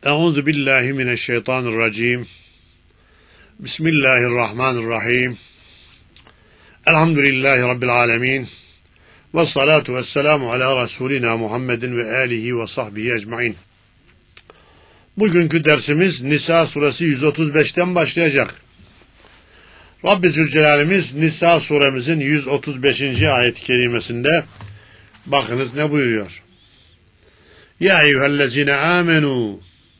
Euzu billahi mineşşeytanirracim. Bismillahirrahmanirrahim. Elhamdülillahi rabbil alamin. Ves salatu vesselamu ala Resulina Muhammedin ve alihi ve sahbihi ecmaîn. Bugünkü dersimiz Nisa suresi 135'ten başlayacak. Rabbi Zülcelal'imiz Nisa suremizin 135. ayet-i kerimesinde bakınız ne buyuruyor. Ya eyyühellezine amenu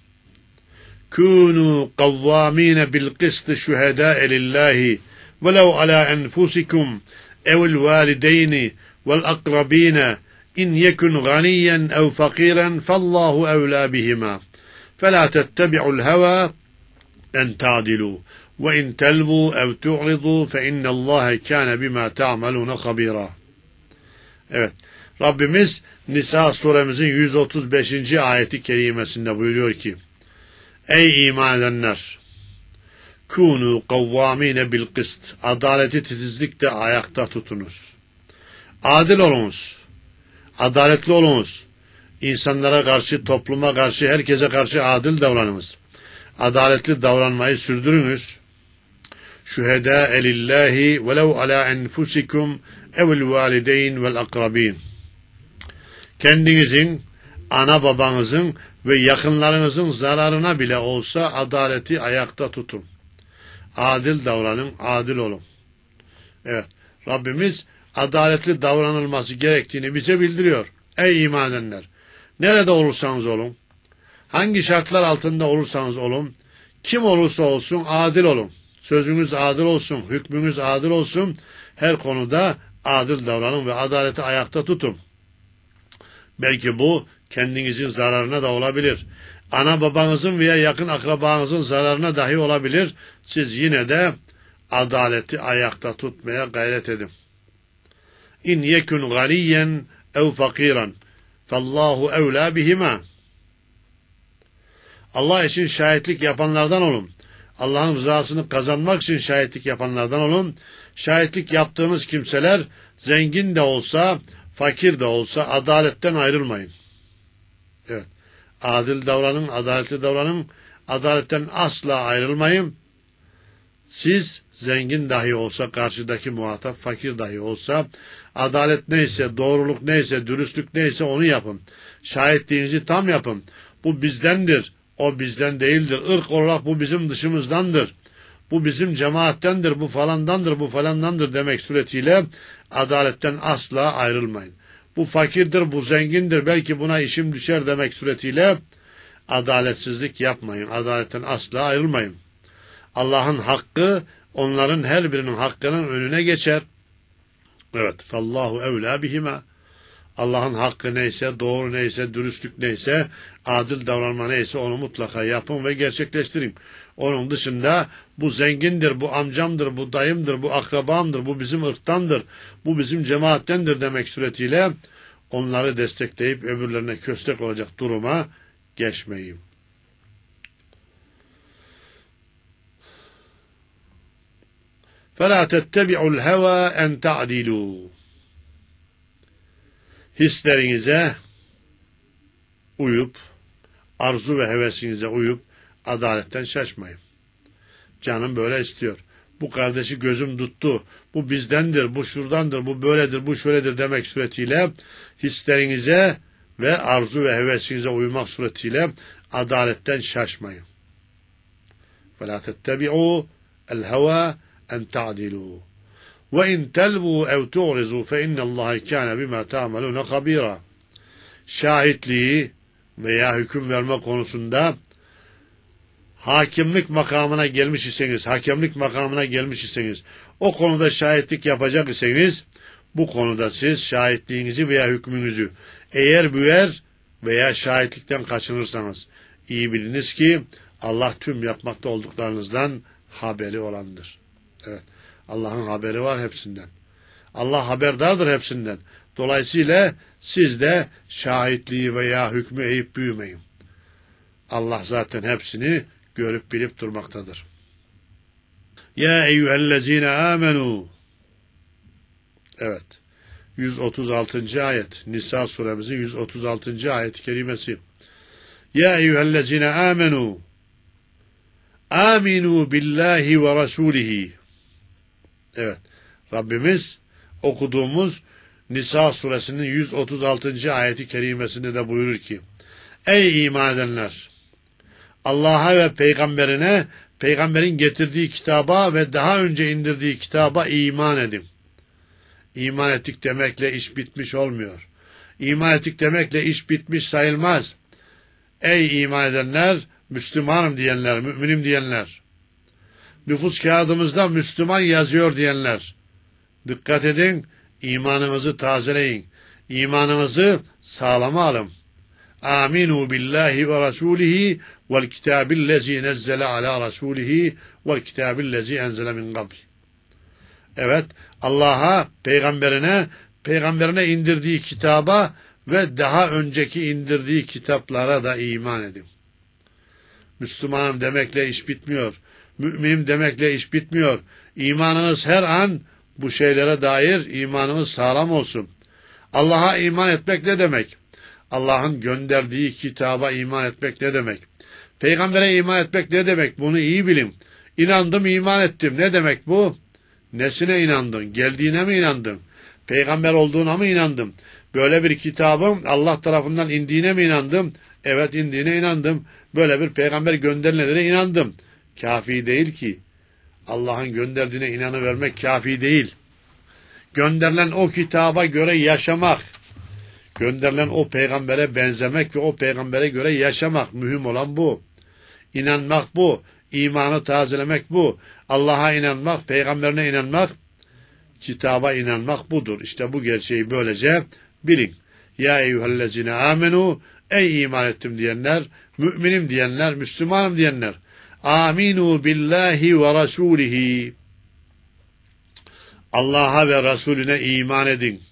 kûnû kavvâmîne bil kıst şühedâe lillâhi velev alâ enfusikum evil vâlideyni vel akrabîne in yekun ganiyen ev fakîren fallâhu evlâ bihimâ felâ tettebi'ul hevâ en ta'dilû ve in telvû ev tu'ridû fe innallâhe kâne bimâ ta'melûne habîrâ. Evet, Rabbimiz Nisa suremizin 135. ayeti kerimesinde buyuruyor ki: Ey iman edenler! Kûnû kavvâmîne bil kıst. Adaleti titizlikle ayakta tutunuz. Adil olunuz. Adaletli olunuz. İnsanlara karşı, topluma karşı, herkese karşı adil davranınız. Adaletli davranmayı sürdürünüz. Şühedâe lillâhi velev alâ enfusikum evil valideyn vel akrabîn. Kendinizin, ana babanızın ve yakınlarınızın zararına bile olsa adaleti ayakta tutun. Adil davranın, adil olun. Evet, Rabbimiz adaletli davranılması gerektiğini bize bildiriyor. Ey iman edenler! Nerede olursanız olun, hangi şartlar altında olursanız olun, kim olursa olsun adil olun. Sözünüz adil olsun, hükmünüz adil olsun. Her konuda adil davranın ve adaleti ayakta tutun. Belki bu kendinizin zararına da olabilir. Ana babanızın veya yakın akrabanızın zararına dahi olabilir. Siz yine de adaleti ayakta tutmaya gayret edin. İn yekun ganiyen ev fakiran fallahu evlâ bihima. Allah için şahitlik yapanlardan olun. Allah'ın rızasını kazanmak için şahitlik yapanlardan olun. Şahitlik yaptığınız kimseler zengin de olsa, fakir de olsa adaletten ayrılmayın. Evet. Adil davranın, adaletli davranın. Adaletten asla ayrılmayın. Siz zengin dahi olsa, karşıdaki muhatap fakir dahi olsa, adalet neyse, doğruluk neyse, dürüstlük neyse onu yapın. Şahitliğinizi tam yapın. Bu bizdendir, o bizden değildir. Irk olarak bu bizim dışımızdandır. Bu bizim cemaattendir, bu falandandır, bu falandandır demek suretiyle adaletten asla ayrılmayın. Bu fakirdir, bu zengindir, belki buna işim düşer demek suretiyle adaletsizlik yapmayın. Adaletten asla ayrılmayın. Allah'ın hakkı onların her birinin hakkının önüne geçer. Evet, fallahu evlâ bihima. Allah'ın hakkı neyse, doğru neyse, dürüstlük neyse, adil davranma neyse onu mutlaka yapın ve gerçekleştirin. Onun dışında bu zengindir, bu amcamdır, bu dayımdır, bu akrabamdır, bu bizim ırktandır, bu bizim cemaattendir demek suretiyle onları destekleyip öbürlerine köstek olacak duruma geçmeyin. فَلَا تَتَّبِعُوا الْهَوَى اَنْ تَعْدِلُوا. Hislerinize uyup, arzu ve hevesinize uyup adaletten şaşmayın. Canım böyle istiyor. Bu kardeşi gözüm tuttu. Bu bizdendir, bu şuradandır, bu böyledir, bu şöyledir demek suretiyle hislerinize ve arzu ve hevesinize uymak suretiyle adaletten şaşmayın. فَلَا تَتَّبِعُوا الْهَوَى اَنْ تَعْدِلُوا وَاِنْ تَلْوُوا اَوْ تُعْرِزُوا فَاِنَّ اللّٰهِ كَانَ بِمَا تَعْمَلُونَ خَب۪يرًا. Şahitliği veya hüküm verme konusunda hakimlik makamına gelmiş iseniz, hakemlik makamına gelmiş iseniz, o konuda şahitlik yapacak iseniz, bu konuda siz şahitliğinizi veya hükmünüzü eğer büyer veya şahitlikten kaçınırsanız, iyi biliniz ki Allah tüm yapmakta olduklarınızdan haberi olandır. Evet, Allah'ın haberi var hepsinden. Allah haberdardır hepsinden. Dolayısıyla siz de şahitliği veya hükmü eğip büyümeyin. Allah zaten hepsini görüp bilip durmaktadır. Ya eyyühellezine amenu. Evet. 136. ayet. Nisa suremizin 136. ayet-i kerimesi. Ya eyyühellezine amenu aminu billahi ve rasulihi. Evet, Rabbimiz okuduğumuz Nisa suresinin 136. ayeti kerimesinde de buyurur ki, ey iman edenler! Allah'a ve peygamberine, peygamberin getirdiği kitaba ve daha önce indirdiği kitaba iman edin. İman ettik demekle iş bitmiş olmuyor. İman ettik demekle iş bitmiş sayılmaz. Ey iman edenler, Müslümanım diyenler, müminim diyenler, nüfus kağıdımızda Müslüman yazıyor diyenler, dikkat edin, imanınızı tazeleyin, imanınızı sağlama alın. Aminu billahi ve rasulihi vel kitabillezi nezzele ala rasulihi vel kitabillezi enzele min qabl. Evet, Allah'a, peygamberine indirdiği kitaba ve daha önceki indirdiği kitaplara da iman edin. Müslümanım demekle iş bitmiyor. Müminim demekle iş bitmiyor. İmanınız her an bu şeylere dair imanınız sağlam olsun. Allah'a iman etmek ne demek? Allah'ın gönderdiği kitaba iman etmek ne demek? Peygambere iman etmek ne demek? Bunu iyi bilin. İnandım, iman ettim. Ne demek bu? Nesine inandın? Geldiğine mi inandın? Peygamber olduğuna mı inandım? Böyle bir kitabın Allah tarafından indiğine mi inandım? Evet, indiğine inandım. Böyle bir peygamber gönderilene inandım. Kafi değil ki. Allah'ın gönderdiğine inanıvermek kafi değil. Gönderilen o kitaba göre yaşamak, gönderilen o peygambere benzemek ve o peygambere göre yaşamak, mühim olan bu. İnanmak bu. İmanı tazelemek bu. Allah'a inanmak, peygamberine inanmak, kitaba inanmak budur. İşte bu gerçeği böylece bilin. Ya eyyühellezine amenu, ey iman ettim diyenler, müminim diyenler, Müslümanım diyenler. Aminu billahi ve rasulihi. Allah'a ve Resulüne iman edin.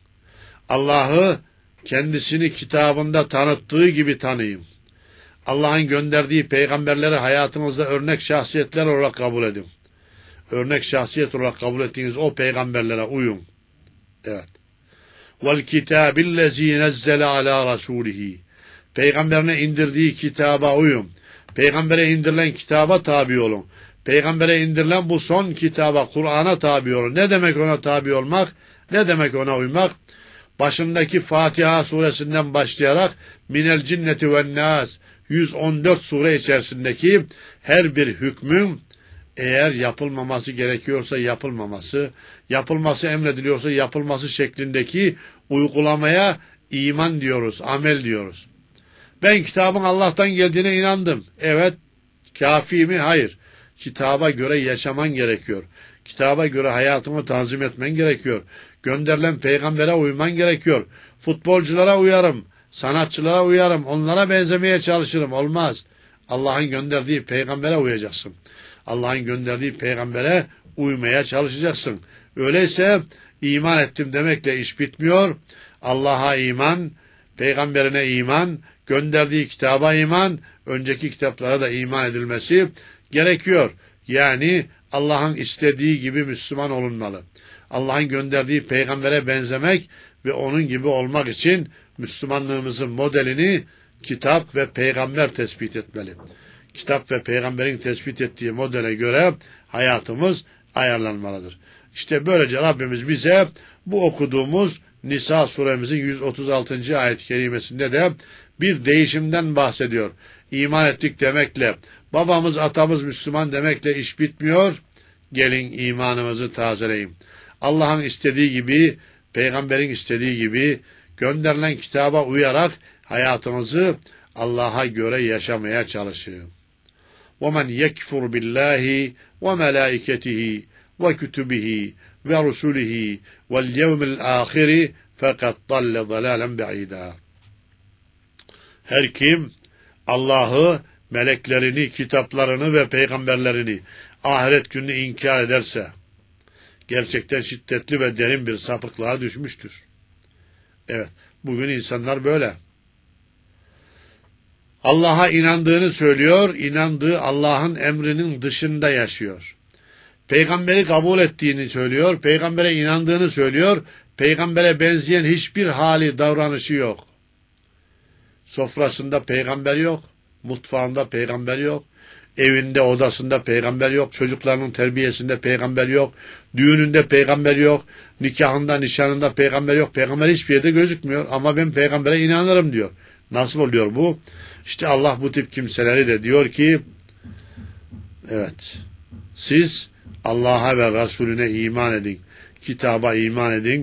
Allah'ı kendisini kitabında tanıttığı gibi tanıyın. Allah'ın gönderdiği peygamberleri hayatınızda örnek şahsiyetler olarak kabul edin. Örnek şahsiyet olarak kabul ettiğiniz o peygamberlere uyun. Evet. Vel kitabillezî nezzele alâ rasûlihi. Peygamberine indirdiği kitaba uyun. Peygambere indirilen kitaba tabi olun. Peygambere indirilen bu son kitaba, Kur'an'a tabi olun. Ne demek ona tabi olmak? Ne demek ona uymak? Başındaki Fatiha suresinden başlayarak Minel Cinneti ve Nas 114 sure içerisindeki her bir hükmün eğer yapılmaması gerekiyorsa yapılmaması, yapılması emrediliyorsa yapılması şeklindeki uygulamaya iman diyoruz, amel diyoruz. Ben kitabın Allah'tan geldiğine inandım. Evet, kafi mi? Hayır. Kitaba göre yaşaman gerekiyor. Kitaba göre hayatını tanzim etmen gerekiyor. Gönderilen peygambere uyman gerekiyor. Futbolculara uyarım, sanatçılara uyarım, onlara benzemeye çalışırım. Olmaz. Allah'ın gönderdiği peygambere uyacaksın. Allah'ın gönderdiği peygambere uymaya çalışacaksın. Öyleyse iman ettim demekle iş bitmiyor. Allah'a iman, peygamberine iman, gönderdiği kitaba iman, önceki kitaplara da iman edilmesi gerekiyor. Yani Allah'ın istediği gibi Müslüman olunmalı. Allah'ın gönderdiği peygambere benzemek ve onun gibi olmak için Müslümanlığımızın modelini kitap ve peygamber tespit etmeli. Kitap ve peygamberin tespit ettiği modele göre hayatımız ayarlanmalıdır. İşte böylece Rabbimiz bize bu okuduğumuz Nisa suremizin 136. ayet-i kerimesinde de bir değişimden bahsediyor. İman ettik demekle, babamız atamız Müslüman demekle iş bitmiyor. Gelin imanımızı tazeleyin. Allah'ın istediği gibi, peygamberin istediği gibi gönderilen kitaba uyarak hayatımızı Allah'a göre yaşamaya çalışın. وَمَنْ يَكْفُرْ بِاللّٰهِ وَمَلَائِكَتِهِ وَكُتُبِهِ وَرُسُلِهِ وَالْيَوْمِ الْآخِرِ فَقَدْ ضَلَّ ضَلَالًا بَعِيدًا. Her kim Allah'ı, meleklerini, kitaplarını ve peygamberlerini, ahiret gününü inkar ederse, gerçekten şiddetli ve derin bir sapıklığa düşmüştür. Evet, bugün insanlar böyle. Allah'a inandığını söylüyor, inandığı Allah'ın emrinin dışında yaşıyor. Peygamberi kabul ettiğini söylüyor, peygambere inandığını söylüyor, peygambere benzeyen hiçbir hali, davranışı yok. Sofrasında peygamber yok, Mutfağında peygamber yok. Evinde, odasında peygamber yok. Çocuklarının terbiyesinde peygamber yok. Düğününde peygamber yok. Nikahında, nişanında peygamber yok. Peygamber hiçbir yerde gözükmüyor. Ama ben peygambere inanırım diyor. Nasıl oluyor bu? İşte Allah bu tip kimseleri de diyor ki, evet, siz Allah'a ve Resulüne iman edin. Kitaba iman edin.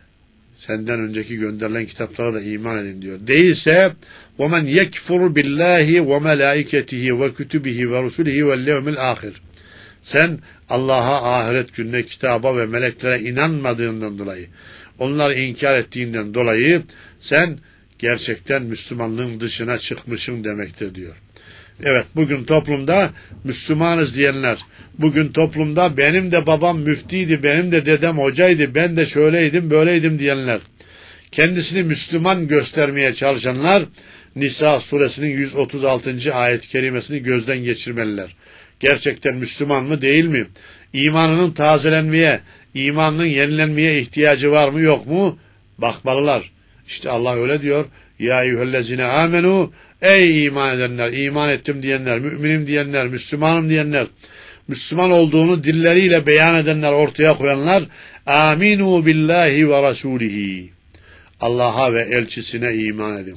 Senden önceki gönderilen kitaplara da iman edin diyor. Değilse وَمَنْ يَكْفُرُ بِاللّٰهِ وَمَلَائِكَتِهِ وَكُتُبِهِ وَرُسُلِهِ وَالْيَوْمِ الْآخِرِ Sen Allah'a, ahiret gününe, kitaba ve meleklere inanmadığından dolayı, onları inkar ettiğinden dolayı sen gerçekten Müslümanlığın dışına çıkmışsın demektir diyor. Evet, bugün toplumda Müslümanız diyenler, bugün toplumda benim de babam müftiydi, benim de dedem hocaydı, ben de şöyleydim, böyleydim diyenler, kendisini Müslüman göstermeye çalışanlar, Nisa suresinin 136. ayet-i kerimesini gözden geçirmeliler. Gerçekten Müslüman mı, değil mi? İmanının tazelenmeye, imanının yenilenmeye ihtiyacı var mı, yok mu? Bakmalılar. İşte Allah öyle diyor. Ya eyyühellezine amenu, ey iman edenler, iman ettim diyenler, müminim diyenler, Müslümanım diyenler, Müslüman olduğunu dilleriyle beyan edenler, ortaya koyanlar, aminu billahi ve rasulihi. Allah'a ve elçisine iman edin.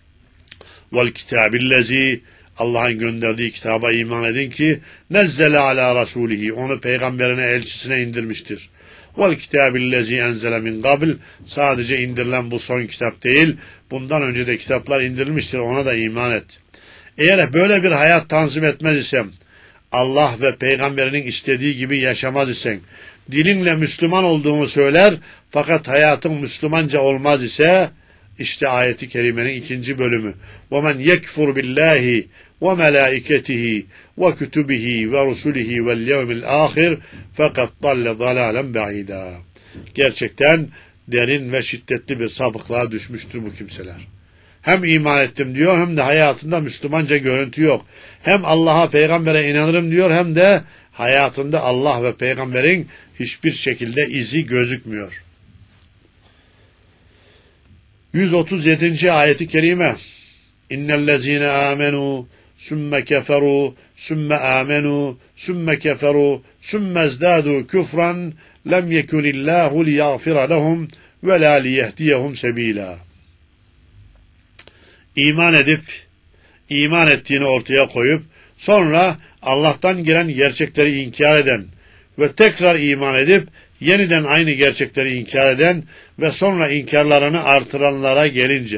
Vel kitabillezi, Allah'ın gönderdiği kitaba iman edin ki nezzele ala rasulihi, onu peygamberine, elçisine indirmiştir. Vel kitabillezi enzele min qabl, sadece indirilen bu son kitap değil, bundan önce de kitaplar indirilmiştir, ona da iman et. Eğer böyle bir hayat tanzim etmez isem, Allah ve peygamberinin istediği gibi yaşamaz isen, dilinle Müslüman olduğunu söyler fakat hayatın Müslümanca olmaz ise, işte ayeti kerimenin 2. bölümü. وَمَنْ يَكْفُرْ بِاللّٰهِ وَمَلَائِكَتِهِ وَكُتُبِهِ وَرُسُلِهِ وَالْيَوْمِ الْآخِرِ فَقَدْ ضَلَّ ضَلَالًا بَعِيدًا. Gerçekten derin ve şiddetli bir sapıklığa düşmüştür bu kimseler. Hem iman ettim diyor, hem de hayatında Müslümanca görüntü yok. Hem Allah'a, peygambere inanırım diyor, hem de hayatında Allah ve peygamberin hiçbir şekilde izi gözükmüyor. 137. ayeti kerime. İnnellezine amenu sümme keferu sümme amenu sümme keferu sümme zdadu küfran lem yekunillahu liyagfira lehum ve la liyehdiyehum sebila. İman edip, iman ettiğini ortaya koyup, sonra Allah'tan gelen gerçekleri inkar eden ve tekrar iman edip, yeniden aynı gerçekleri inkar eden ve sonra inkarlarını artıranlara gelince,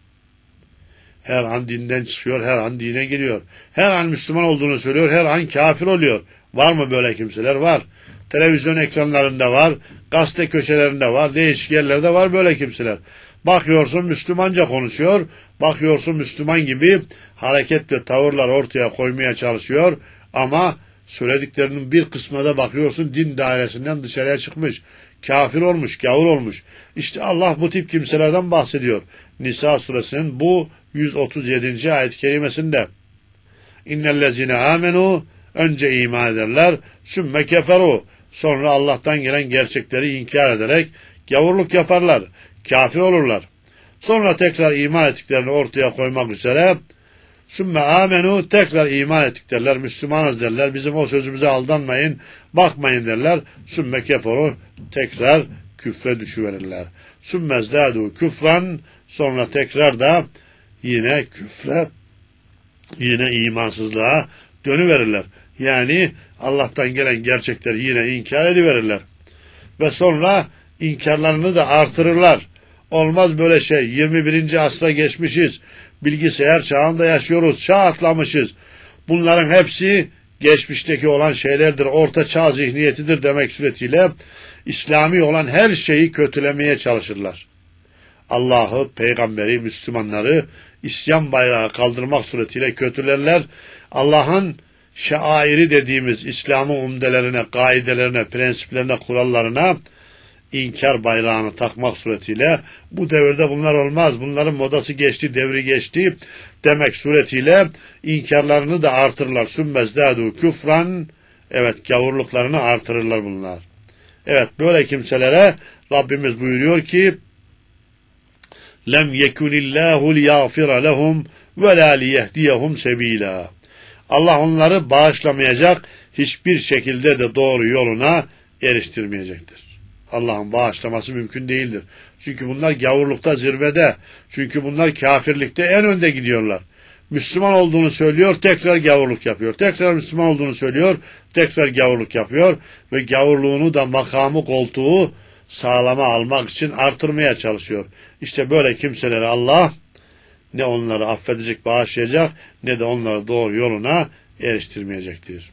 her an dinden çıkıyor, her an dine giriyor, her an Müslüman olduğunu söylüyor, her an kafir oluyor. Var mı böyle kimseler? Var. Televizyon ekranlarında var, gazete köşelerinde var, değişik yerlerde var böyle kimseler. Bakıyorsun Müslümanca konuşuyor, bakıyorsun Müslüman gibi hareket ve tavırlar ortaya koymaya çalışıyor ama söylediklerinin bir kısmına da bakıyorsun din dairesinden dışarıya çıkmış, kafir olmuş, gavur olmuş. İşte Allah bu tip kimselerden bahsediyor. Nisa suresinin bu 137. ayet-i kerimesinde. İnnellezine amenu, önce iman ederler, sümme keferu, sonra Allah'tan gelen gerçekleri inkar ederek gavurluk yaparlar, kafir olurlar. Sonra tekrar iman ettiklerini ortaya koymak üzere sümme amenu, tekrar iman ettik derler, Müslümanız derler, bizim o sözümüze aldanmayın, bakmayın derler. Sümme keferu, tekrar küfre düşüverirler. Sümme zdadu küfran, sonra tekrar da yine küfre, yine imansızlığa dönüverirler. Yani Allah'tan gelen gerçekleri yine inkar ediverirler. Ve sonra inkarlarını da artırırlar. Olmaz böyle şey. 21. asra geçmişiz. Bilgisayar çağında yaşıyoruz. Çağ atlamışız. Bunların hepsi geçmişteki olan şeylerdir. Orta çağ zihniyetidir demek suretiyle İslami olan her şeyi kötülemeye çalışırlar. Allah'ı, peygamberi, Müslümanları isyan bayrağı kaldırmak suretiyle kötülerler. Allah'ın şairi dediğimiz İslam'ın umdelerine, kaidelerine, prensiplerine, kurallarına inkar bayrağını takmak suretiyle bu devirde bunlar olmaz, bunların modası geçti, devri geçti demek suretiyle inkarlarını da artırırlar. Sümmezdâdû küfran, evet, gavurluklarını artırırlar bunlar. Evet, böyle kimselere Rabbimiz buyuruyor ki lem yekunillahu liyaghfira lehum ve la liyehdiyehum sebila. Allah onları bağışlamayacak, hiçbir şekilde de doğru yoluna eriştirmeyecektir. Allah'ın bağışlaması mümkün değildir. Çünkü bunlar gavurlukta zirvede. Çünkü bunlar kafirlikte en önde gidiyorlar. Müslüman olduğunu söylüyor, tekrar gavurluk yapıyor. Tekrar Müslüman olduğunu söylüyor, tekrar gavurluk yapıyor. Ve gavurluğunu da makamı, koltuğu sağlama almak için artırmaya çalışıyor. İşte böyle kimseleri Allah ne onları affedecek, bağışlayacak, ne de onları doğru yoluna eriştirmeyecektir.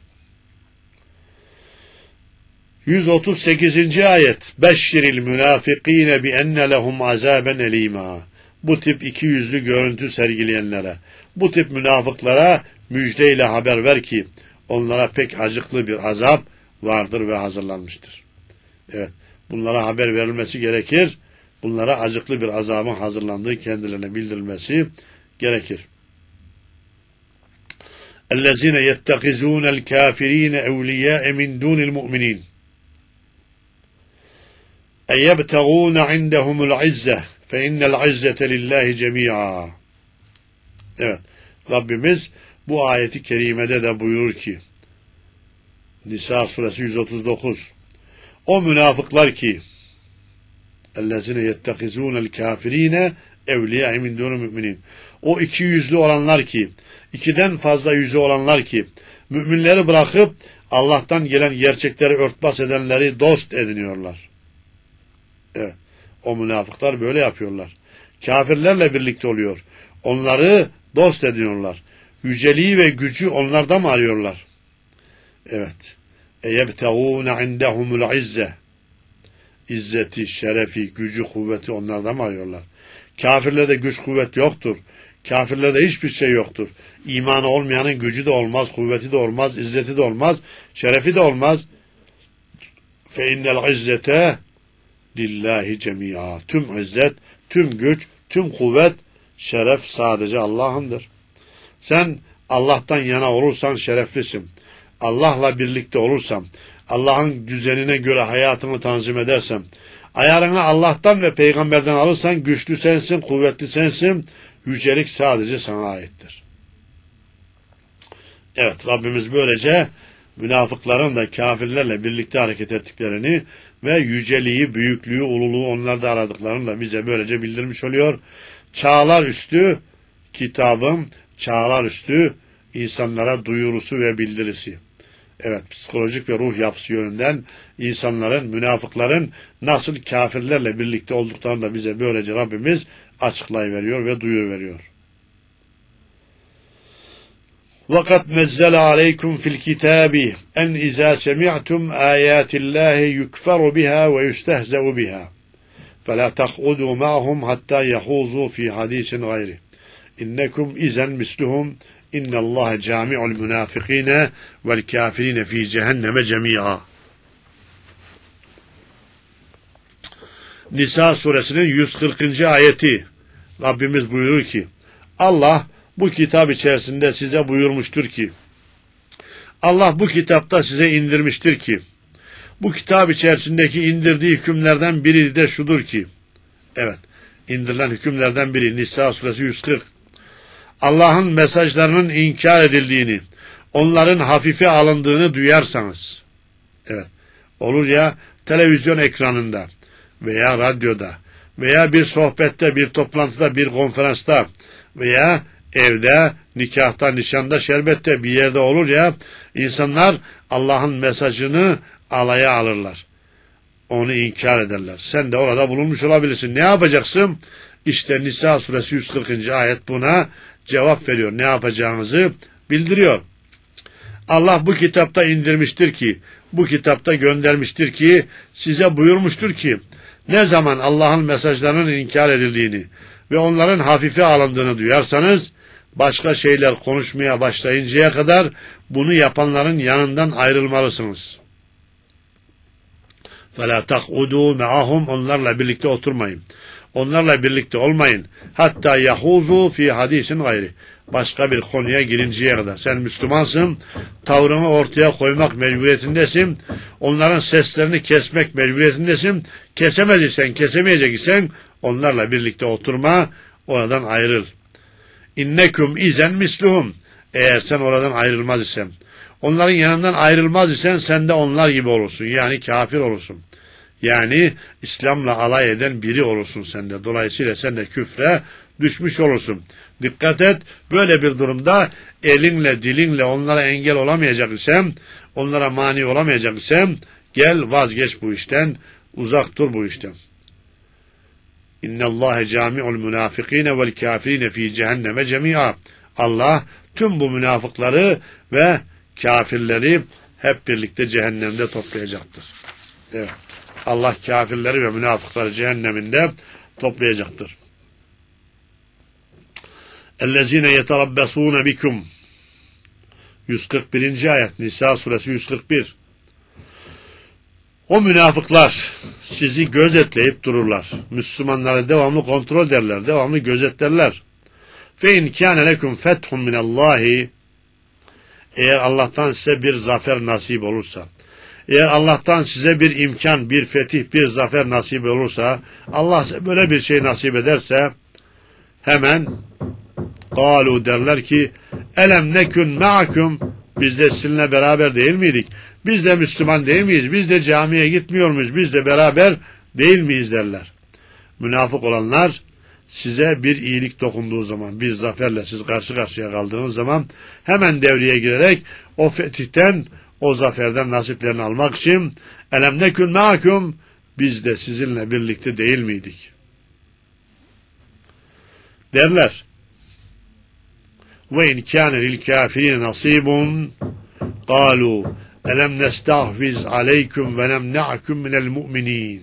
138. ayet. Beşşiril münafikîne bi enne lehum azaben elîmâ. Bu tip ikiyüzlü görüntü sergileyenlere, bu tip münafıklara müjdeyle haber ver ki onlara pek acıklı bir azap vardır ve hazırlanmıştır. Evet, bunlara haber verilmesi gerekir. Bunlara acıklı bir azabın hazırlandığı kendilerine bildirilmesi gerekir. اَلَّذِينَ يَتَّخِذُونَ الْكَافِر۪ينَ اَوْلِيَاءَ مِنْ دُونِ الْمُؤْمِنِينَ اَيَّبْتَغُونَ عِنْدَهُمُ الْعِزَّةِ فَاِنَّ الْعِزَّةَ لِلّٰهِ جَمِيعًا. Evet, Rabbimiz bu ayeti kerimede de buyurur ki, Nisa suresi 139, o münafıklar ki اَلَّذِينَ يَتَّخِذُونَ الْكَافِر۪ينَ اَوْلِيَاءَ مِنْ دُونِ الْمُؤْمِنِينَ. O iki yüzlü olanlar ki, ikiden fazla yüzü olanlar ki, müminleri bırakıp Allah'tan gelen gerçekleri örtbas edenleri dost ediniyorlar. Evet, o münafıklar böyle yapıyorlar. Kafirlerle birlikte oluyor. Onları dost ediniyorlar. Yüceliği ve gücü onlarda mı arıyorlar? Evet. اَيَبْتَغُونَ عِنْدَهُمُ الْعِزَّةِ. İzzeti, şerefi, gücü, kuvveti onlarda mı arıyorlar? Kafirlerde güç, kuvvet yoktur. Kafirlerde hiçbir şey yoktur. İmanı olmayanın gücü de olmaz, kuvveti de olmaz, izzeti de olmaz, şerefi de olmaz. فَاِنَّ الْعِزَّةَ lillahi cemia. Tüm izzet, tüm güç, tüm kuvvet, şeref sadece Allah'ındır. Sen Allah'tan yana olursan şereflisin. Allah'la birlikte olursan, Allah'ın düzenine göre hayatını tanzim edersen, ayarını Allah'tan ve peygamberden alırsan güçlü sensin, kuvvetli sensin, yücelik sadece sana aittir. Evet, Rabbimiz böylece münafıkların da kafirlerle birlikte hareket ettiklerini ve yüceliği, büyüklüğü, ululuğu onlarda aradıklarını da bize böylece bildirmiş oluyor. Çağlar üstü kitabın, çağlar üstü insanlara duyurusu ve bildirisi. Evet, psikolojik ve ruh yapısı yönünden insanların, münafıkların nasıl kafirlerle birlikte olduklarını da bize böylece Rabbimiz açıklayıveriyor ve duyuruveriyor. وَقَدْ نَزَّلَ عَلَيْكُمْ فِي الْكِتَابِ اَنْ اِذَا سَمِعْتُمْ آيَاتِ اللّٰهِ يُكْفَرُ بِهَا وَيُسْتَهْزَأُ بِهَا فَلَا تَقْعُدُوا مَعَهُمْ حَتَّى يَخُوضُوا فِي حَدِيثٍ غَيْرِهِ اِنَّكُمْ اِذًا مِثْلُهُمْ اِنَّ اللّٰهَ جَامِعُ الْمُنَافِقِينَ وَالْكَافِرِينَ فِي جَهَنَّمَ جَمِيعًا. Nisa suresinin 140. ayeti. Rabbimiz buyurur ki, Allah bu kitap içerisinde size buyurmuştur ki, Allah bu kitapta size indirmiştir ki, bu kitap içerisindeki indirdiği hükümlerden biri de şudur ki, evet, indirilen hükümlerden biri Nisa suresi 140, Allah'ın mesajlarının inkar edildiğini, onların hafife alındığını duyarsanız, evet, olur ya televizyon ekranında veya radyoda veya bir sohbette, bir toplantıda, bir konferansta veya evde, nikahta, nişanda, şerbette bir yerde olur ya, insanlar Allah'ın mesajını alaya alırlar. Onu inkar ederler. Sen de orada bulunmuş olabilirsin. Ne yapacaksın? İşte Nisa suresi 140. ayet buna cevap veriyor. Ne yapacağınızı bildiriyor. Allah bu kitapta indirmiştir ki, bu kitapta göndermiştir ki, size buyurmuştur ki, ne zaman Allah'ın mesajlarının inkar edildiğini ve onların hafife alındığını duyarsanız, başka şeyler konuşmaya başlayıncaya kadar bunu yapanların yanından ayrılmalısınız. فَلَا تَقْعُدُوا مَعَهُمْ Onlarla birlikte oturmayın. Onlarla birlikte olmayın. Hatta yahuzu fi hadisin gayri. Başka bir konuya girinceye kadar. Sen Müslümansın, tavrını ortaya koymak mecburiyetindesin. Onların seslerini kesmek mecburiyetindesin. Kesemeyeceksen Onlarla birlikte oturma, oradan ayrıl. İnnekum izen misluhum. Eğer sen oradan ayrılmaz isen, onların yanından ayrılmaz isen sen de onlar gibi olursun. Yani kafir olursun. Yani İslam'la alay eden biri olursun sen de. Dolayısıyla sen de küfre düşmüş olursun. Dikkat et, böyle bir durumda elinle dilinle onlara engel olamayacak isem, onlara mani olamayacak isem, gel vazgeç bu işten, uzak dur bu işten. İnnallâhe câmi'ul münâfikîne vel kâfirîne fî cehenneme cemî'a. Allah tüm bu münafıkları ve kafirleri hep birlikte cehennemde toplayacaktır. Evet. Allah kafirleri ve münafıkları cehenneminde toplayacaktır. اَلَّذ۪ينَ يَتَرَبَّسُونَ بِكُمْ 141. ayet Nisa suresi 141. O münafıklar sizi gözetleyip dururlar. Müslümanları devamlı kontrol ederler, devamlı gözetlerler. فَاِنْ كَانَ لَكُمْ فَتْحٌ مِنَ اللّٰهِ Eğer Allah'tan size bir zafer nasip olursa, eğer Allah'tan size bir imkan, bir fetih, bir zafer nasip olursa, Allah size böyle bir şey nasip ederse, hemen قَالُوا derler ki, elem nekün ma'akum, biz de sizinle beraber değil miydik? Biz de Müslüman değil miyiz? Biz de camiye gitmiyor muyuz? Biz de beraber değil miyiz derler. Münafık olanlar size bir iyilik dokunduğu zaman, bir zaferle siz karşı karşıya kaldığınız zaman hemen devreye girerek o fetihten, o zaferden nasiplerini almak için elem nekün ma'akum, biz de sizinle birlikte değil miydik? Derler. Ve in kâne lil kâfirîne nasîbun قالوا ألم نستحفظ عليكم ونمنعكم من المؤمنين.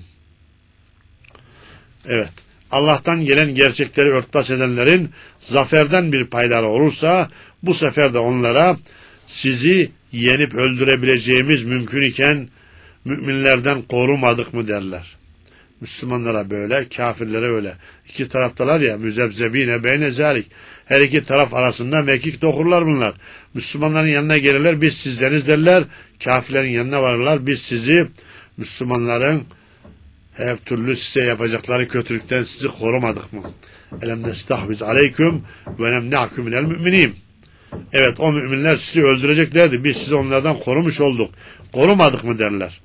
Evet. Allah'tan gelen gerçekleri örtbas edenlerin zaferden bir payları olursa bu sefer de onlara sizi yenip öldürebileceğimiz mümkün iken müminlerden korumadık mı derler. Müslümanlara böyle, kafirlere öyle. İki taraftalar ya, müzebzebine beyne zalik. Her iki taraf arasında mekik dokurlar bunlar. Müslümanların yanına gelirler, biz sizdeniz derler. Kafirlerin yanına varırlar, biz sizi, Müslümanların her türlü size yapacakları kötülükten sizi korumadık mı? Elem nestahviz aleyküm ve nemne'akum minel müminin. Evet, o müminler sizi öldüreceklerdi. Biz sizi onlardan korumuş olduk. Korumadık mı derler.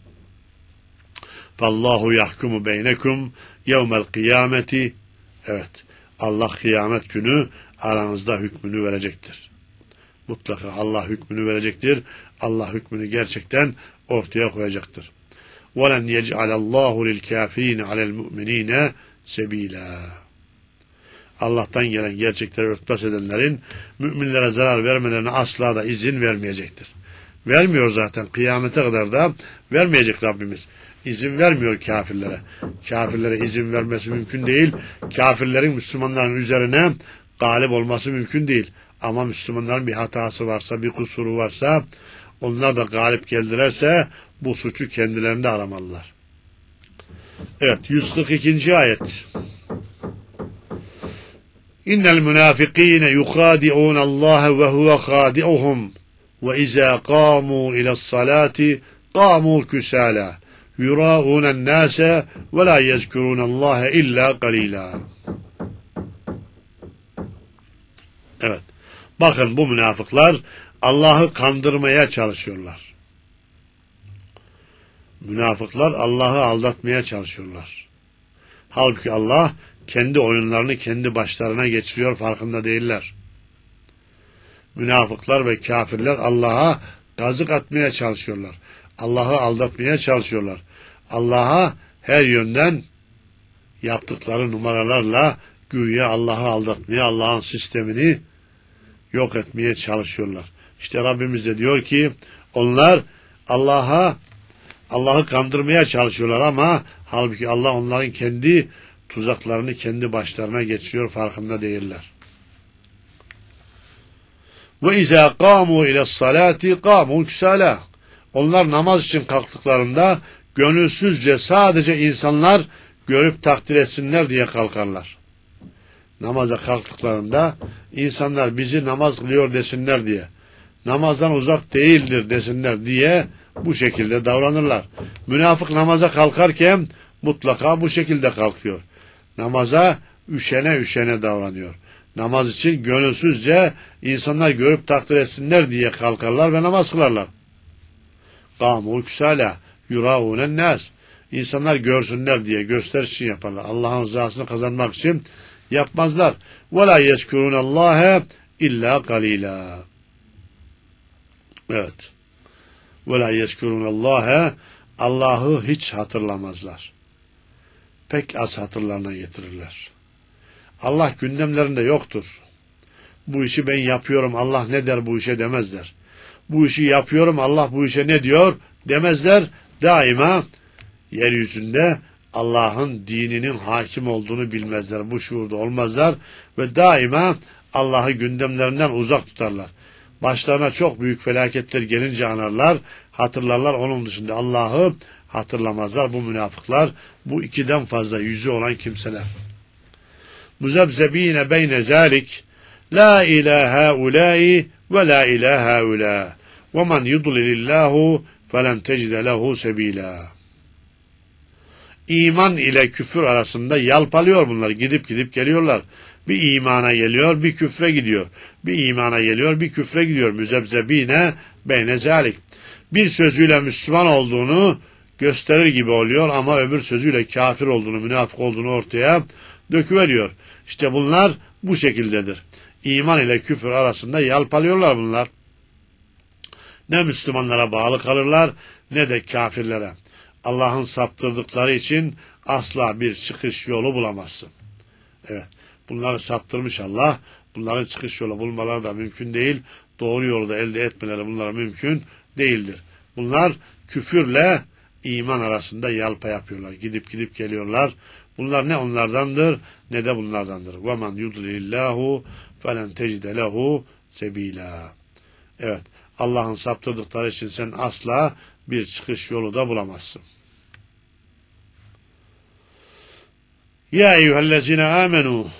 Fallahu yahkumu beynekum yevmel kıyameti. Evet, Allah kıyamet günü aranızda hükmünü verecektir. Mutlaka Allah hükmünü verecektir. Allah hükmünü gerçekten ortaya koyacaktır. وَلَنْ يَجْعَلَ اللّٰهُ لِلْكَافِر۪ينَ عَلَى الْمُؤْمِن۪ينَ سَب۪يلًا. Allah'tan gelen gerçekleri örtbas edenlerin müminlere zarar vermelerine asla da izin vermeyecektir. Vermiyor zaten, kıyamete kadar da vermeyecek Rabbimiz. İzin vermiyor kafirlere. Kafirlere izin vermesi mümkün değil. Kafirlerin Müslümanların üzerine galip olması mümkün değil. Ama Müslümanların bir hatası varsa, bir kusuru varsa, onlar da galip geldilerse bu suçu kendilerinde aramalılar. Evet, 142. ayet. İnnel münafikîne yukâdi'ûn Allâhe ve huve khâdi'uhum ve izâ qâmû ile's-salâti qâmû küsâlâ yurâûnen nâse ve lâ yezkurûnallâhe illâ qalîlâ. Evet. Bakın, bu münafıklar Allah'ı kandırmaya çalışıyorlar. Münafıklar Allah'ı aldatmaya çalışıyorlar. Halbuki Allah kendi oyunlarını kendi başlarına geçiriyor, farkında değiller. Münafıklar ve kafirler Allah'a kazık atmaya çalışıyorlar. Allah'ı aldatmaya çalışıyorlar. Allah'a her yönden yaptıkları numaralarla güya Allah'ı aldatmaya, Allah'ın sistemini yok etmeye çalışıyorlar. İşte Rabbimiz de diyor ki onlar Allah'ı kandırmaya çalışıyorlar ama halbuki Allah onların kendi tuzaklarını kendi başlarına geçiriyor, farkında değiller. Ve izâ qâmû ile's-salâti qâmû küsâlâ. Onlar namaz için kalktıklarında gönülsüzce sadece insanlar görüp takdir etsinler diye kalkarlar. Namaza kalktıklarında insanlar bizi namaz kılıyor desinler diye, namazdan uzak değildir desinler diye bu şekilde davranırlar. Münafık namaza kalkarken mutlaka bu şekilde kalkıyor. Namaza üşene davranıyor. Namaz için gönülsüzce insanlar görüp takdir etsinler diye kalkarlar ve namaz kılarlar. Kâmû küsâlâ yurâûnen nâs. İnsanlar görsünler diye gösteriş için yaparlar. Allah'ın rızasını kazanmak için yapmazlar. وَلَا يَشْكُرُونَ اللّٰهَ اِلَّا قَلِيلًا. Evet. وَلَا يَشْكُرُونَ اللّٰهَ. Allah'ı hiç hatırlamazlar. Pek az hatırlarına getirirler. Allah gündemlerinde yoktur. Bu işi ben yapıyorum, Allah ne der bu işe demezler. Bu işi yapıyorum, Allah bu işe ne diyor demezler. Daima yeryüzünde Allah'ın dininin hakim olduğunu bilmezler. Bu şuurda olmazlar ve daima Allah'ı gündemlerinden uzak tutarlar. Başlarına çok büyük felaketler gelince anarlar, hatırlarlar. Onun dışında Allah'ı hatırlamazlar. Bu münafıklar, bu ikiden fazla yüzü olan kimseler. Muzebzebine beyne zalik la ilahe ulai ve la ilahe ula ve men yudlilillahu felen tecide lehu sebila. İman ile küfür arasında yalpalıyor bunlar. Gidip geliyorlar. Bir imana geliyor, bir küfre gidiyor. Bir imana geliyor, bir küfre gidiyor. Müzebzebine beyne zalik. Bir sözüyle Müslüman olduğunu gösterir gibi oluyor ama öbür sözüyle kafir olduğunu, münafık olduğunu ortaya döküveriyor. İşte bunlar bu şekildedir. İman ile küfür arasında yalpalıyorlar bunlar. Ne Müslümanlara bağlı kalırlar ne de kafirlere. Allah'ın saptırdıkları için asla bir çıkış yolu bulamazsın. Evet, bunları saptırmış Allah. Bunların çıkış yolu bulmaları da mümkün değil. Doğru yolu da elde etmeleri bunlara mümkün değildir. Bunlar küfürle iman arasında yalpa yapıyorlar. Gidip geliyorlar. Bunlar ne onlardandır ne de bunlardandır. وَمَنْ يُضْلِلِ اللّٰهُ فَلَنْ تَجِدَ لَهُ سَب۪يلًا. Evet, Allah'ın saptırdıkları için sen asla bir çıkış yolu da bulamazsın. Ya eyyühellezine amenu.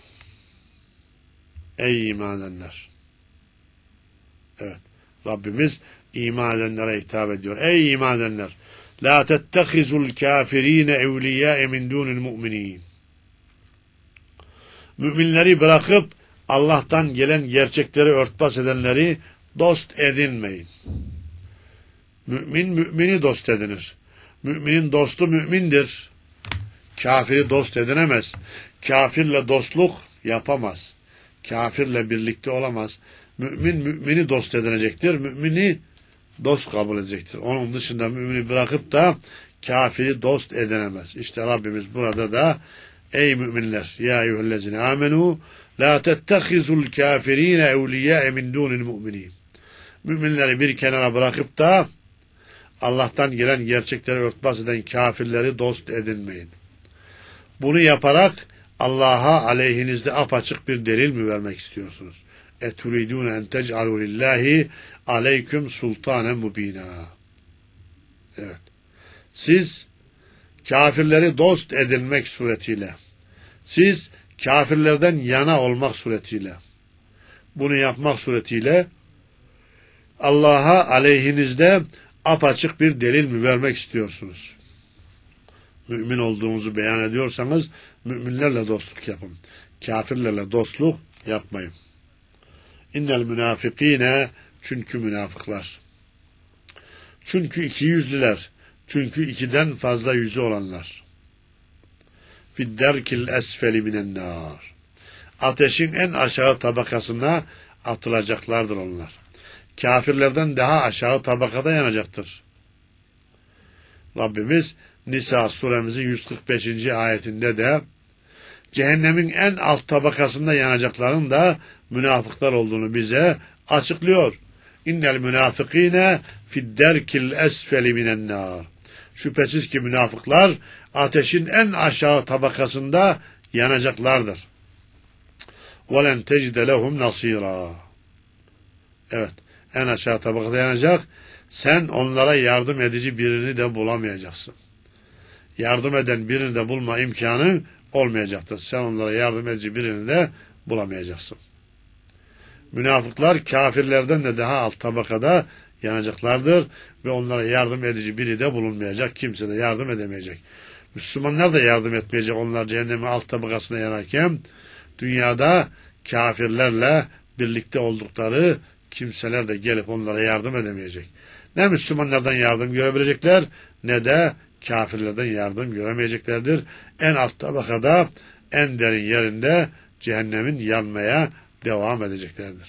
Ey iman edenler. Evet, Rabbimiz iman edenlere hitap ediyor. Ey iman edenler. La tettehizul kafirine evliyâe min dûnil mu'minîn. Müminleri bırakıp Allah'tan gelen gerçekleri örtbas edenleri dost edinmeyin. Mümin, mümini dost edinir. Müminin dostu mümindir. Kafiri dost edinemez. Kafirle dostluk yapamaz. Kafirle birlikte olamaz. Mümin, mümini dost edinecektir. Mümini dost kabul edecektir. Onun dışında mümini bırakıp da kafiri dost edinemez. İşte Rabbimiz burada da ey müminler, ya eyyühellezine amenu la tettehizul kafirine evliyâe min dûnil mu'minîn. Müminleri bir kenara bırakıp da Allah'tan gelen gerçekleri örtbas eden kafirleri dost edinmeyin. Bunu yaparak Allah'a aleyhinizde apaçık bir delil mi vermek istiyorsunuz? اَتُرِيدُونَ اَنْ تَجْعَلُوا لِلّٰهِ عَلَيْكُمْ سُلْطَانًا مُب۪ينًا. Evet. Siz kafirleri dost edinmek suretiyle, siz kafirlerden yana olmak suretiyle, bunu yapmak suretiyle Allah'a aleyhinizde apaçık bir delil mi vermek istiyorsunuz? Mümin olduğunuzu beyan ediyorsanız müminlerle dostluk yapın. Kafirlerle dostluk yapmayın. İnnel münafıkîne, çünkü münafıklar. Çünkü iki yüzlüler. Çünkü ikiden fazla yüzü olanlar. Fidderkil esfeli minen nar. Ateşin en aşağı tabakasına atılacaklardır onlar. Kafirlerden daha aşağı tabakada yanacaktır. Rabbimiz Nisa suremizin 145. ayetinde de cehennemin en alt tabakasında yanacakların da münafıklar olduğunu bize açıklıyor. İnnel münafıkîne fidderkil esfeli minen nar. Şüphesiz ki münafıklar ateşin en aşağı tabakasında yanacaklardır. وَلَنْ تَجِدَ لَهُمْ نَصِيرًا. Evet, en aşağı tabakada yanacak. Sen onlara yardım edici birini de bulamayacaksın. Yardım eden birini de bulma imkanı olmayacaktır. Sen onlara yardım edici birini de bulamayacaksın. Münafıklar kafirlerden de daha alt tabakada yanacaklardır ve onlara yardım edici biri de bulunmayacak. Kimse de yardım edemeyecek. Müslümanlar da yardım etmeyecek onlar cehennemin alt tabakasına yanarken, dünyada kafirlerle birlikte oldukları kimseler de gelip onlara yardım edemeyecek. Ne Müslümanlardan yardım görebilecekler, ne de kafirlerden yardım göremeyeceklerdir. En alt tabakada, en derin yerinde cehennemin yanmaya devam edeceklerdir.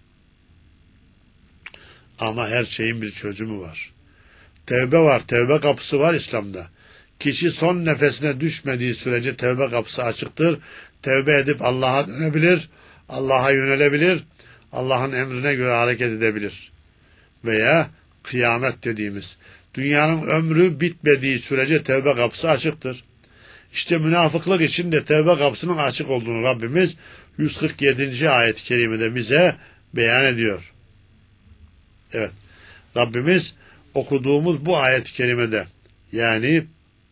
Ama her şeyin bir çözümü var. Tevbe var, tevbe kapısı var İslam'da. Kişi son nefesine düşmediği sürece tevbe kapısı açıktır. Tevbe edip Allah'a dönebilir, Allah'a yönelebilir, Allah'ın emrine göre hareket edebilir. Veya kıyamet dediğimiz, dünyanın ömrü bitmediği sürece tevbe kapısı açıktır. İşte münafıklık için de tevbe kapısının açık olduğunu Rabbimiz 147. ayet-i kerimede bize beyan ediyor. Evet, Rabbimiz okuduğumuz bu ayet-i kerimede, yani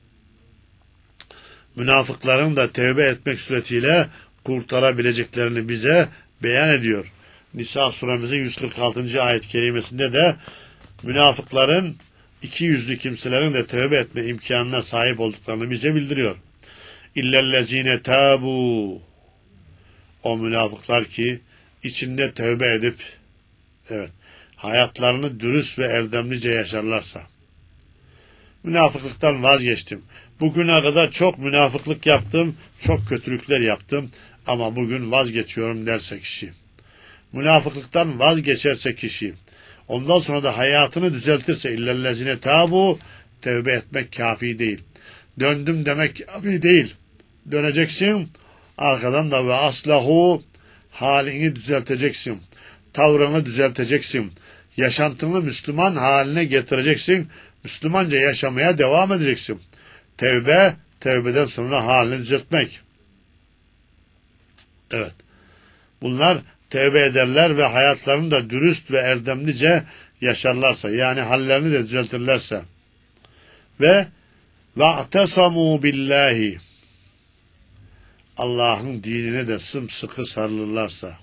münafıkların da tevbe etmek suretiyle kurtarabileceklerini bize beyan ediyor. Nisa suremizin 146. ayet-i kerimesinde de münafıkların, iki yüzlü kimselerin de tevbe etme imkanına sahip olduklarını bize bildiriyor. İllellezine tabu, o münafıklar ki içinde tevbe edip hayatlarını dürüst ve erdemlice yaşarlarsa. Münafıklıktan vazgeçtim. Bugüne kadar çok münafıklık yaptım, çok kötülükler yaptım ama bugün vazgeçiyorum derse kişi. Münafıklıktan vazgeçerse kişi, ondan sonra da hayatını düzeltirse illellezine tabu, tevbe etmek kafi değil. Döndüm demek kafi değil. Döneceksin, arkadan da ve aslahu, halini düzelteceksin. Tavrını düzelteceksin. Yaşantını Müslüman haline getireceksin. Müslümanca yaşamaya devam edeceksin. Tevbe, tevbeden sonra halini düzeltmek. Evet. Bunlar tevbe ederler ve hayatlarını da dürüst ve erdemlice yaşarlarsa, yani hallerini de düzeltirlerse ve ve'tesamû billahi, Allah'ın dinine de sımsıkı sarılırlarsa,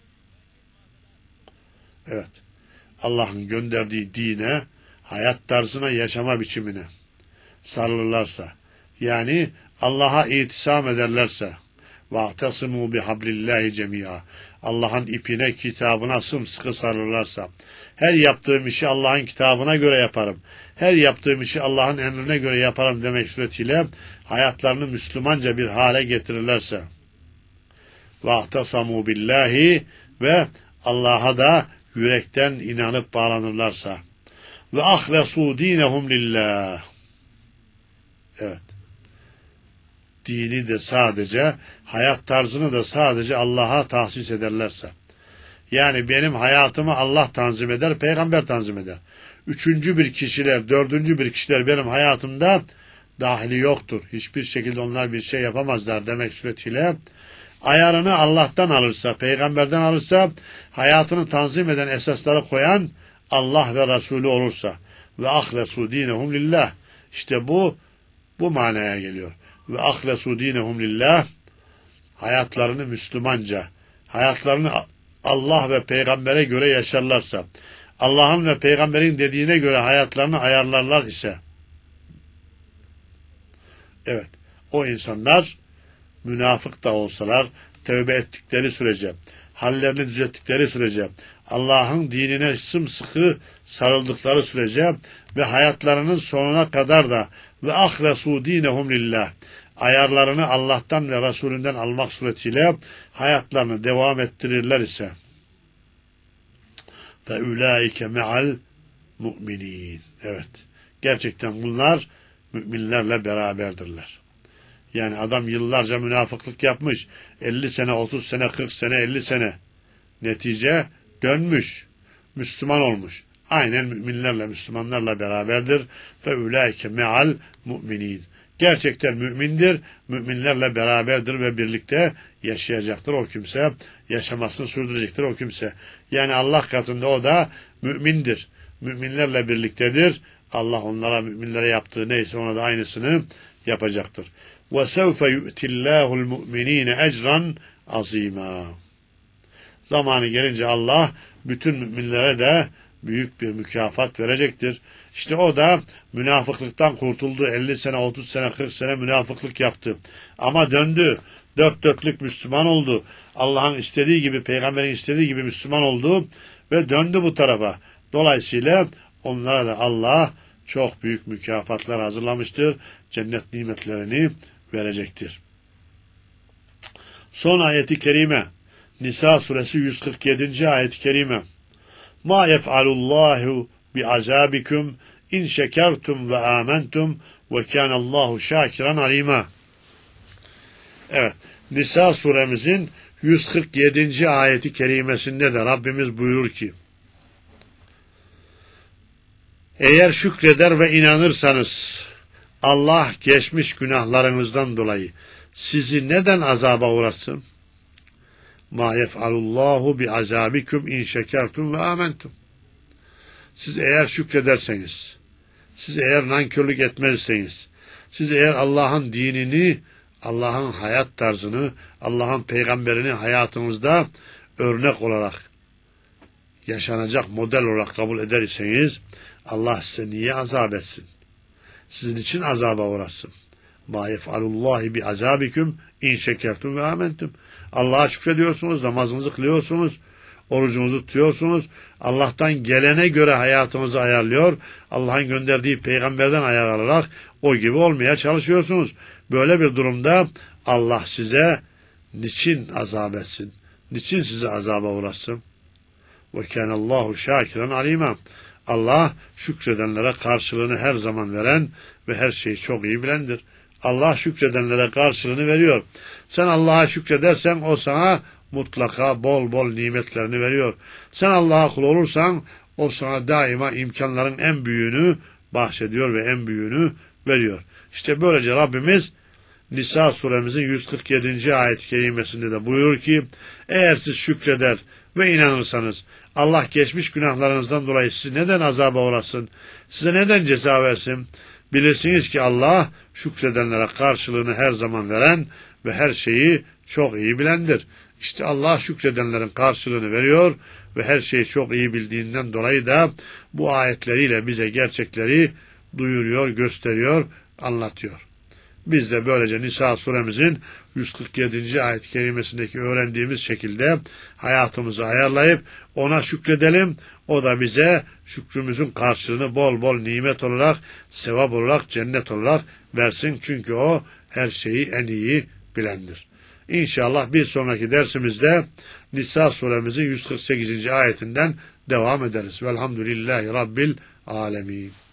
evet, Allah'ın gönderdiği dine, hayat tarzına, yaşama biçimine sarılırlarsa, yani Allah'a itisam ederlerse, وَاَعْتَصِمُوا بِحَبْلِ اللّٰهِ جَمِيعًا, Allah'ın ipine, kitabına sımsıkı sarılırlarsa, her yaptığım işi Allah'ın kitabına göre yaparım, her yaptığım işi Allah'ın emrine göre yaparım demek suretiyle hayatlarını Müslümanca bir hale getirirlerse, وَاَعْتَصَمُوا بِاللّٰهِ, ve Allah'a da yürekten inanıp bağlanırlarsa, ve ahlesu dinehum lillah, evet, dini de sadece, hayat tarzını da sadece Allah'a tahsis ederlerse, yani benim hayatımı Allah tanzim eder, peygamber tanzim eder. Üçüncü bir kişiler, dördüncü bir kişiler benim hayatımda dahili yoktur. Hiçbir şekilde onlar bir şey yapamazlar demek suretiyle ayarını Allah'tan alırsa, peygamberden alırsa, hayatını tanzim eden esasları koyan Allah ve Resulü olursa ve ahlesu dinehum lillah, işte bu manaya geliyor. Ve ahlesu dinehum lillah, hayatlarını Müslümanca, hayatlarını Allah ve peygambere göre yaşarlarsa, Allah'ın ve peygamberin dediğine göre hayatlarını ayarlarlar ise, evet, o insanlar münafık da olsalar tövbe ettikleri sürece, hallerini düzelttikleri sürece, Allah'ın dinine sımsıkı sarıldıkları sürece ve hayatlarının sonuna kadar da ve ahlesu dinehum lillah, ayarlarını Allah'tan ve Resulünden almak suretiyle hayatlarını devam ettirirler ise fe ulaike me'al mu'minin, evet, gerçekten bunlar müminlerle beraberdirler. Yani adam yıllarca münafıklık yapmış, 50 sene, 30 sene, 40 sene, 50 sene, netice dönmüş, Müslüman olmuş. Aynen müminlerle, Müslümanlarla beraberdir. Fe ulaike me'al mu'minin. Gerçekten mümindir, müminlerle beraberdir ve birlikte yaşayacaktır o kimse, yaşamasını sürdürecektir o kimse. Yani Allah katında o da mümindir, müminlerle birliktedir. Allah onlara, müminlere yaptığı neyse ona da aynısını yapacaktır. وَسَوْفَ يُؤْتِ اللّٰهُ الْمُؤْمِن۪ينَ اَجْرًا عَظ۪يمًا. Zamanı gelince Allah bütün müminlere de büyük bir mükafat verecektir. İşte o da münafıklıktan kurtuldu. 50 sene, 30 sene, 40 sene münafıklık yaptı. Ama döndü. Dört dörtlük Müslüman oldu. Allah'ın istediği gibi, peygamberin istediği gibi Müslüman oldu ve döndü bu tarafa. Dolayısıyla onlara da Allah çok büyük mükafatlar hazırlamıştır. Cennet nimetlerini verecektir. Son ayeti kerime. Nisa suresi 147. ayet-i kerime. Ma yef'alullahu bi azabikum in şekertum ve amentum ve kânallahu şakiran alîmâ. Evet, Nisa suremizin 147. ayeti kerimesinde de Rabbimiz buyurur ki, eğer şükreder ve inanırsanız Allah geçmiş günahlarınızdan dolayı sizi neden azaba uğratsın? Ma yef'alullahu bi azabikum in şekertum ve amentum. Siz eğer şükrederseniz, siz eğer nankörlük etmezseniz, siz eğer Allah'ın dinini, Allah'ın hayat tarzını, Allah'ın peygamberini hayatınızda örnek olarak, yaşanacak model olarak kabul ederseniz, Allah size niye azap etsin? Sizin için azaba uğrasın. Ma yef'alullahi bi azabikum in şekertum ve amentum. Allah'a şükrediyorsunuz, namazınızı kılıyorsunuz, orucunuzu tutuyorsunuz. Allah'tan gelene göre hayatınızı ayarlıyor. Allah'ın gönderdiği peygamberden ayar alarak o gibi olmaya çalışıyorsunuz. Böyle bir durumda Allah size niçin azap etsin? Niçin sizi azaba uğratsın? Ve kânallâhu şâkiran alîmâ. Allah şükredenlere karşılığını her zaman veren ve her şeyi çok iyi bilendir. Allah şükredenlere karşılığını veriyor. Sen Allah'a şükredersen o sana mutlaka bol bol nimetlerini veriyor. Sen Allah'a kul olursan o sana daima imkanların en büyüğünü bahşediyor ve en büyüğünü veriyor. İşte böylece Rabbimiz Nisa suremizin 147. ayet-i kerimesinde de buyurur ki, eğer siz şükreder ve inanırsanız Allah geçmiş günahlarınızdan dolayı sizi neden azaba uğrasın, size neden ceza versin? Bilirsiniz ki Allah şükredenlere karşılığını her zaman veren ve her şeyi çok iyi bilendir. İşte Allah şükredenlerin karşılığını veriyor ve her şeyi çok iyi bildiğinden dolayı da bu ayetleriyle bize gerçekleri duyuruyor, gösteriyor, anlatıyor. Biz de böylece Nisa suremizin 147. ayet-i kerimesindeki öğrendiğimiz şekilde hayatımızı ayarlayıp ona şükredelim. O da bize şükrümüzün karşılığını bol bol nimet olarak, sevap olarak, cennet olarak versin. Çünkü o her şeyi en iyi bilendir. İnşallah bir sonraki dersimizde Nisa suremizin 148. ayetinden devam ederiz. Velhamdülillahi Rabbil alemin.